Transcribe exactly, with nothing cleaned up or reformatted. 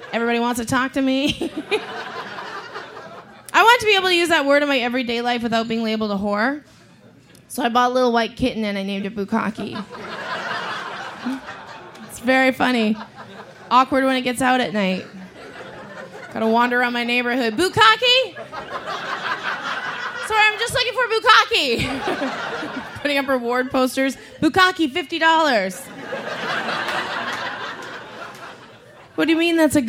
Everybody wants to talk to me. I want to be able to use that word in my everyday life without being labeled a whore. So I bought a little white kitten and I named it Bukkake. It's very funny. Awkward when it gets out at night. Gotta wander around my neighborhood. Bukkake? Sorry, I'm just looking for Bukkake. Putting up reward posters. Bukkake, fifty dollars. What do you mean that's a good